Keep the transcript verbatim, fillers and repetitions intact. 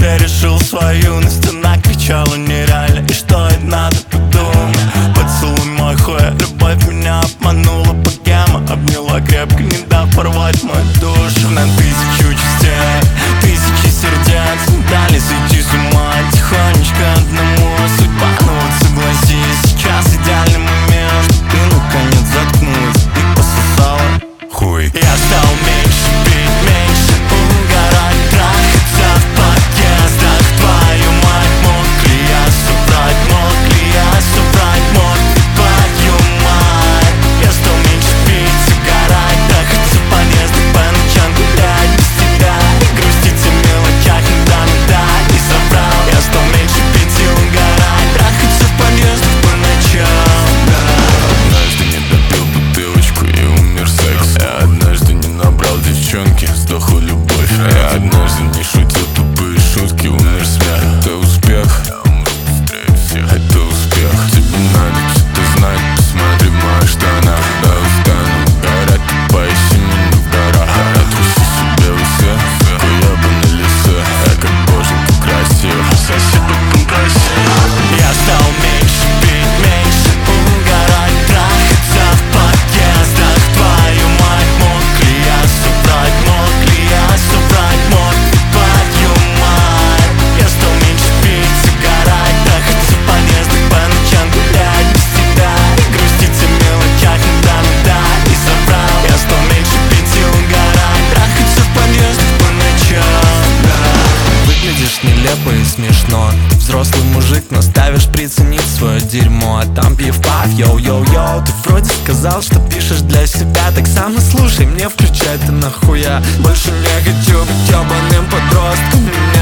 уже решил свою юность, она кричала нереально, и что это надо подумать. Поцелуй мой хуй, любовь меня обманула, богема обняла крепко, не дав порвать мою душу на тысячу частей, тысячи сердец не дали сойти с ума тихонечко одному. Судьба, ну вот согласись, сейчас идеальный момент, ты наконец заткнулась и пососала хуй. Я стал меньше пить, меньше угорать, трахаться в подъездах. Твою мать, мог ли я соврать, мог ли я соврать, мог ли твою мать. Я стал меньше пить, угорать, трахаться в подъездах по ночам, гулять без тебя и грустить о мелочах, иногда не соврал. Я стал меньше пить и угорать, трахаться в подъездах по ночам. Однажды не допил бутылочку и умер секс. Я однажды не набрал девчонки, сдохла любовь. Я однажды не шутил тупые шутки, умер смех. Это успех, это успех. Тебе надо что-то знать, посмотри в моих штанах. Да устану угорать, ты поищи меня в горах. Я трясу себе усы, хуёбы на лице. Я как боженька красив, соседу красив. Я стал меньше пить, меньше угорать, трахаться в подъездах. Твою мать, мог ли я соврать, мог ли я соврать, мог ли твою мать. Я стал меньше пить, угорать, трахаться в подъездах по ночам, гулять без тебя и грустить о мелочах, иногда не соврал. Я стал меньше пить и угорать, трахаться в подъездах по ночам. Выглядишь нелепо и смешно. Ты взрослый мужик, но ставишь приценить свое дерьмо. А там пив-пав, йоу-йоу-йоу. Ты вроде сказал, что пишешь для себя, так сам и слушай, мне включай ты нахуя. Больше не хочу быть ебаным подростком. Меня